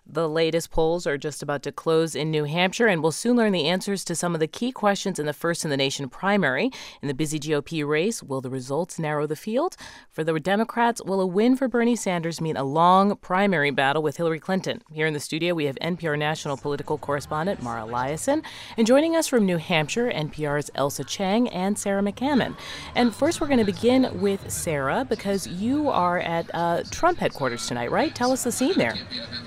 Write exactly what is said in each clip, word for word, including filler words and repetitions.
The latest polls are just about to close in New Hampshire, and we'll soon learn the answers to some of the key questions in the first-in-the-nation primary. In the busy G O P race, will the results narrow the field? For the Democrats, will a win for Bernie Sanders mean a long primary battle with Hillary Clinton? Here in the studio, we have N P R national political correspondent Mara Liasson, and joining us from New Hampshire, N P R's Ailsa Chang and Sarah McCammon. And first, we're going to begin with Sarah, because you are at uh, Trump headquarters tonight, right? Tell us the scene there.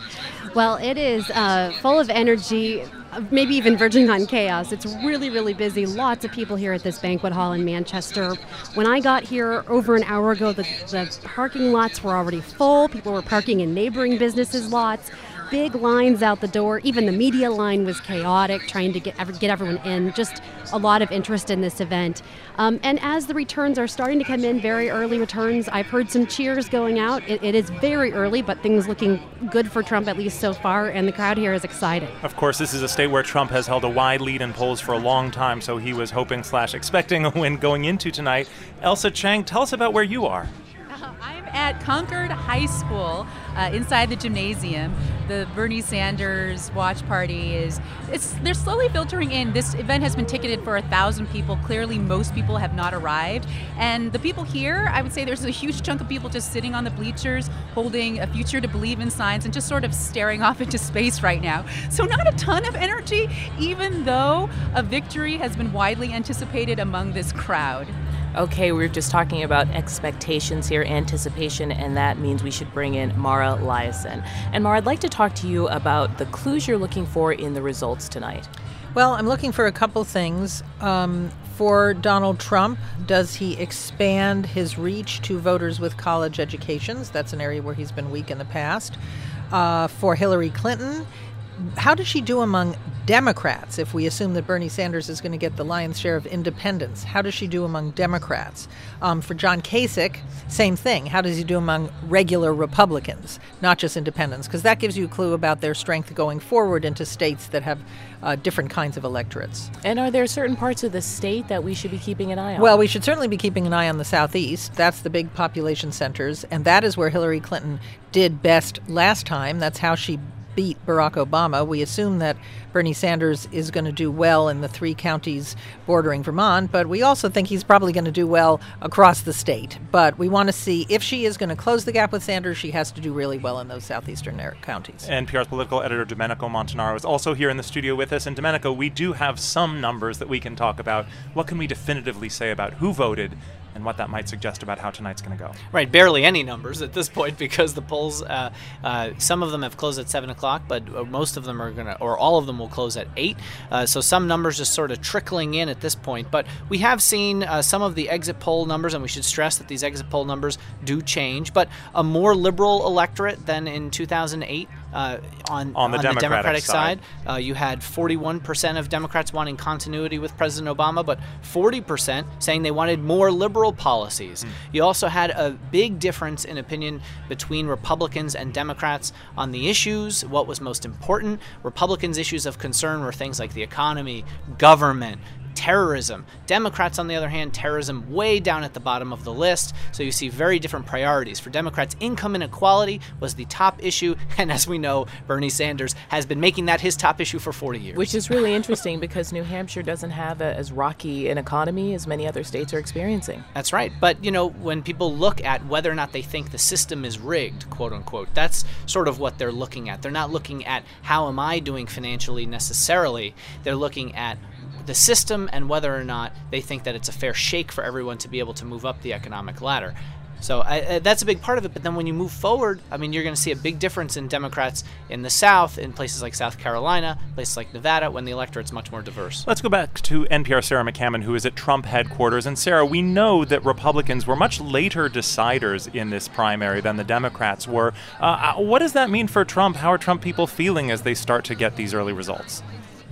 Well, it is uh, full of energy, maybe even verging on chaos. It's really, really busy. Lots of people here at this banquet hall in Manchester. When I got here over an hour ago, the, the parking lots were already full. People were parking in neighboring businesses' lots. Big lines out the door. Even the media line was chaotic, trying to get get everyone in. Just a lot of interest in this event. Um, and as the returns are starting to come in, very early returns, I've heard some cheers going out. It, it is very early, but things looking good for Trump, at least so far, and the crowd here is excited. Of course, this is a state where Trump has held a wide lead in polls for a long time, so he was hoping slash expecting a win going into tonight. Ailsa Chang, tell us about where you are. I'm at Concord High School uh, inside the gymnasium. The Bernie Sanders watch party is, it's they're slowly filtering in. This event has been ticketed for a thousand people. Clearly, most people have not arrived. And the people here, I would say there's a huge chunk of people just sitting on the bleachers, holding a future to believe in signs and just sort of staring off into space right now. So not a ton of energy, even though a victory has been widely anticipated among this crowd. Okay, we were just talking about expectations here, anticipation, and that means we should bring in Mara Liasson. And Mara, I'd like to talk to you about the clues you're looking for in the results tonight. Well, I'm looking for a couple things. Um, for Donald Trump, does he expand his reach to voters with college educations? That's an area where he's been weak in the past. Uh, for Hillary Clinton, how does she do among Democrats, if we assume that Bernie Sanders is going to get the lion's share of independents? How does she do among Democrats? Um, for John Kasich, same thing. How does he do among regular Republicans, not just independents? Because that gives you a clue about their strength going forward into states that have uh, different kinds of electorates. And are there certain parts of the state that we should be keeping an eye on? Well, we should certainly be keeping an eye on the Southeast. That's the big population centers, and that is where Hillary Clinton did best last time. That's how she beat Barack Obama. We assume that Bernie Sanders is going to do well in the three counties bordering Vermont, but we also think he's probably going to do well across the state. But we want to see if she is going to close the gap with Sanders, she has to do really well in those southeastern counties. N P R's political editor Domenico Montanaro is also here in the studio with us. And Domenico, we do have some numbers that we can talk about. What can we definitively say about who voted and what that might suggest about how tonight's going to go? Right, barely any numbers at this point, because the polls, uh, uh, some of them have closed at seven o'clock, but most of them are going to, or all of them will close at eight. Uh, so some numbers just sort of trickling in at this point. But we have seen uh, some of the exit poll numbers, and we should stress that these exit poll numbers do change, but a more liberal electorate than in two thousand eight. Uh, on, on, the, on Democratic the Democratic side, side uh, you had forty-one percent of Democrats wanting continuity with President Obama, but forty percent saying they wanted more liberal policies. Mm. You also had a big difference in opinion between Republicans and Democrats on the issues, what was most important. Republicans' issues of concern were things like the economy, government, terrorism. Democrats, on the other hand, terrorism way down at the bottom of the list. So you see very different priorities. For Democrats, income inequality was the top issue. And as we know, Bernie Sanders has been making that his top issue for forty years. Which is really interesting because New Hampshire doesn't have a, as rocky an economy as many other states are experiencing. That's right. But, you know, when people look at whether or not they think the system is rigged, quote unquote, that's sort of what they're looking at. They're not looking at how am I doing financially necessarily. They're looking at the system and whether or not they think that it's a fair shake for everyone to be able to move up the economic ladder. So I, uh, that's a big part of it. But then when you move forward, I mean, you're going to see a big difference in Democrats in the South, in places like South Carolina, places like Nevada, when the electorate's much more diverse. Let's go back to N P R Sarah McCammon, who is at Trump headquarters. And Sarah, we know that Republicans were much later deciders in this primary than the Democrats were. Uh, what does that mean for Trump? How are Trump people feeling as they start to get these early results?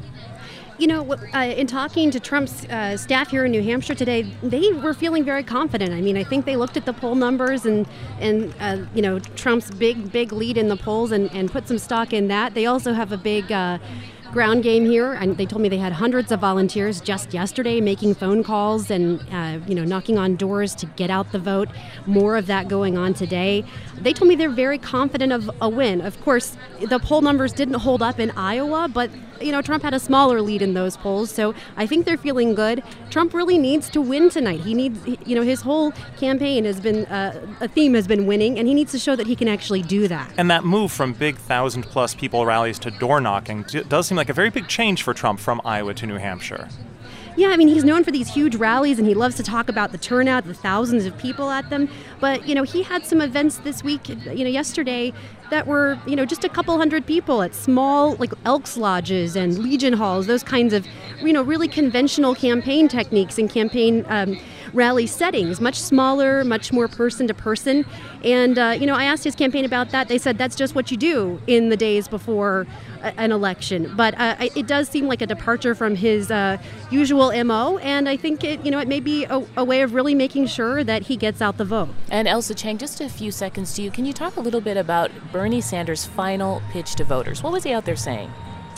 You know, uh, in talking to Trump's uh, staff here in New Hampshire today, they were feeling very confident. I mean, I think they looked at the poll numbers and, and uh, you know, Trump's big, big lead in the polls and, and put some stock in that. They also have a big uh, ground game here, and they told me they had hundreds of volunteers just yesterday making phone calls and uh, you know knocking on doors to get out the vote. More of that going on today. They told me they're very confident of a win. Of course, the poll numbers didn't hold up in Iowa, but you know Trump had a smaller lead in those polls, so I think they're feeling good. Trump really needs to win tonight. He needs, you know, his whole campaign has been uh, a theme has been winning, and he needs to show that he can actually do that. And that move from big thousand plus people rallies to door knocking does seem like a very big change for Trump from Iowa to New Hampshire. Yeah, I mean, he's known for these huge rallies, and he loves to talk about the turnout, the thousands of people at them. But, you know, he had some events this week, you know, yesterday that were, you know, just a couple hundred people at small, like, Elks Lodges and Legion Halls, those kinds of, you know, really conventional campaign techniques and campaign um, rally settings, much smaller, much more person to person. And, uh, you know, I asked his campaign about that. They said that's just what you do in the days before a- an election. But uh, it does seem like a departure from his uh, usual M O, and I think it, you know, it may be a, a way of really making sure that he gets out the vote. And Ailsa Chang, just a few seconds to you. Can you talk a little bit about Bernie Sanders' final pitch to voters? What was he out there saying?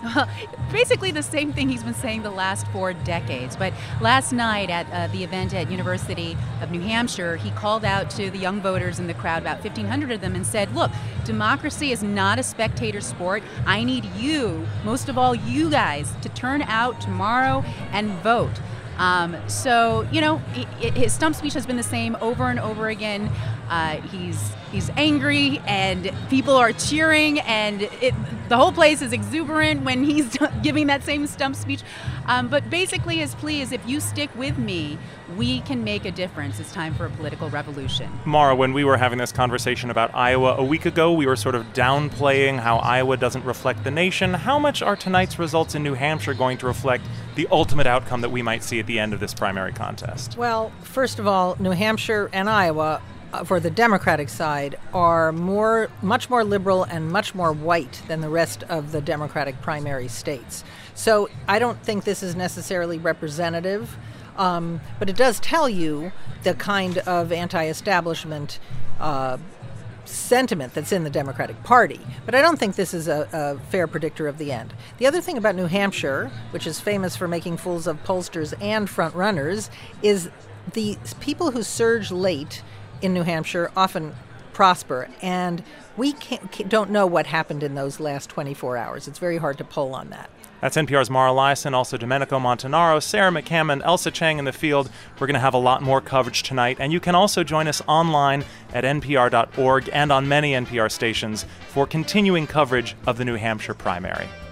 Basically the same thing he's been saying the last four decades. But last night at uh, the event at University of New Hampshire, he called out to the young voters in the crowd, about fifteen hundred of them, and said, look, democracy is not a spectator sport. I need you, most of all you guys, to turn out tomorrow and vote. Um, so, you know, his stump speech has been the same over and over again. Uh, he's he's angry, and people are cheering, and it, the whole place is exuberant when he's giving that same stump speech. Um, but basically his plea is, if you stick with me, we can make a difference. It's time for a political revolution. Mara, when we were having this conversation about Iowa a week ago, we were sort of downplaying how Iowa doesn't reflect the nation. How much are tonight's results in New Hampshire going to reflect the ultimate outcome that we might see at the end of this primary contest? Well, first of all, New Hampshire and Iowa, uh, for the Democratic side, are more, much more liberal and much more white than the rest of the Democratic primary states. So I don't think this is necessarily representative, um, but it does tell you the kind of anti-establishment uh, sentiment that's in the Democratic Party. But I don't think this is a, a fair predictor of the end. The other thing about New Hampshire, which is famous for making fools of pollsters and front runners, is the people who surge late in New Hampshire often prosper, and we can't, don't know what happened in those last twenty-four hours. It's very hard to poll on that. That's N P R's Mara Liasson, also Domenico Montanaro, Sarah McCammon, Ailsa Chang in the field. We're going to have a lot more coverage tonight, and you can also join us online at N P R dot org and on many N P R stations for continuing coverage of the New Hampshire primary.